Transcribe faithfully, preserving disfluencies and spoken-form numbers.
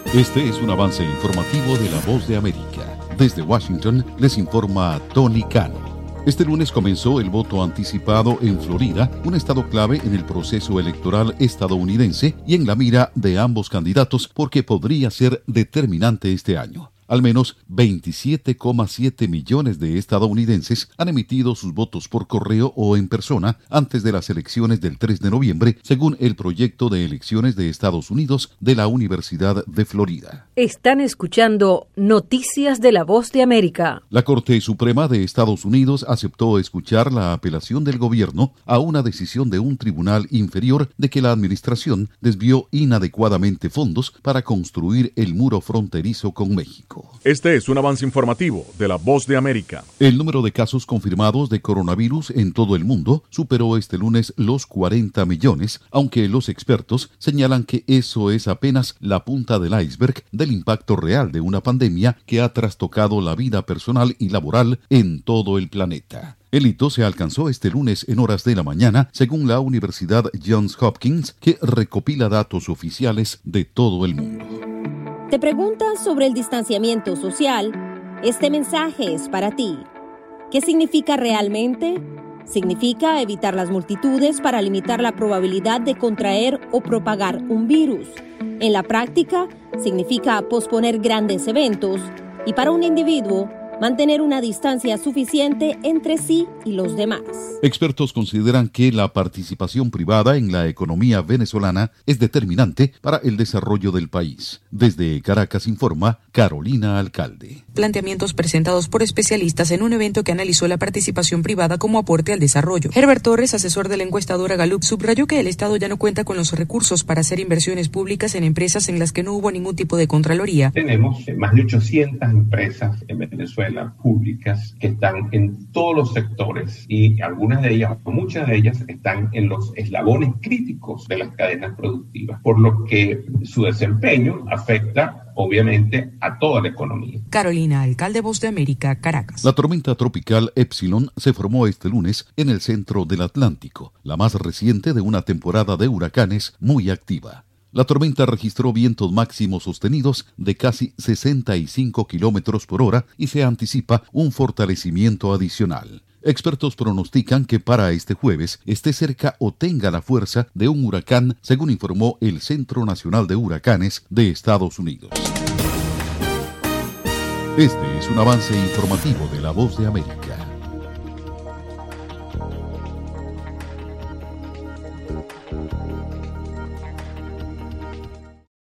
Este es un avance informativo de La Voz de América. Desde Washington les informa Tony Cano. Este lunes comenzó el voto anticipado en Florida, un estado clave en el proceso electoral estadounidense y en la mira de ambos candidatos porque podría ser determinante este año. Al menos veintisiete coma siete millones de estadounidenses han emitido sus votos por correo o en persona antes de las elecciones del tres de noviembre, según el proyecto de elecciones de Estados Unidos de la Universidad de Florida. Están escuchando Noticias de la Voz de América. La Corte Suprema de Estados Unidos aceptó escuchar la apelación del gobierno a una decisión de un tribunal inferior de que la administración desvió inadecuadamente fondos para construir el muro fronterizo con México. Este es un avance informativo de La Voz de América. El número de casos confirmados de coronavirus en todo el mundo superó este lunes los cuarenta millones, aunque los expertos señalan que eso es apenas la punta del iceberg del impacto real de una pandemia que ha trastocado la vida personal y laboral en todo el planeta. El hito se alcanzó este lunes en horas de la mañana, según la Universidad Johns Hopkins, que recopila datos oficiales de todo el mundo. ¿Te preguntas sobre el distanciamiento social? Este mensaje es para ti. ¿Qué significa realmente? Significa evitar las multitudes para limitar la probabilidad de contraer o propagar un virus. En la práctica, significa posponer grandes eventos y para un individuo, mantener una distancia suficiente entre sí y los demás. Expertos consideran que la participación privada en la economía venezolana es determinante para el desarrollo del país. Desde Caracas informa Carolina Alcalde. Planteamientos presentados por especialistas en un evento que analizó la participación privada como aporte al desarrollo. Herbert Torres, asesor de la encuestadora Gallup, subrayó que el Estado ya no cuenta con los recursos para hacer inversiones públicas en empresas en las que no hubo ningún tipo de contraloría. Tenemos más de ochocientas empresas en Venezuela públicas que están en todos los sectores y algunas de ellas, o muchas de ellas, están en los eslabones críticos de las cadenas productivas, por lo que su desempeño afecta obviamente a toda la economía. Carolina Alcalde, Voz de América, Caracas. La tormenta tropical Epsilon se formó este lunes en el centro del Atlántico, la más reciente de una temporada de huracanes muy activa. La tormenta registró vientos máximos sostenidos de casi sesenta y cinco kilómetros por hora y se anticipa un fortalecimiento adicional. Expertos pronostican que para este jueves esté cerca o tenga la fuerza de un huracán, según informó el Centro Nacional de Huracanes de Estados Unidos. Este es un avance informativo de La Voz de América.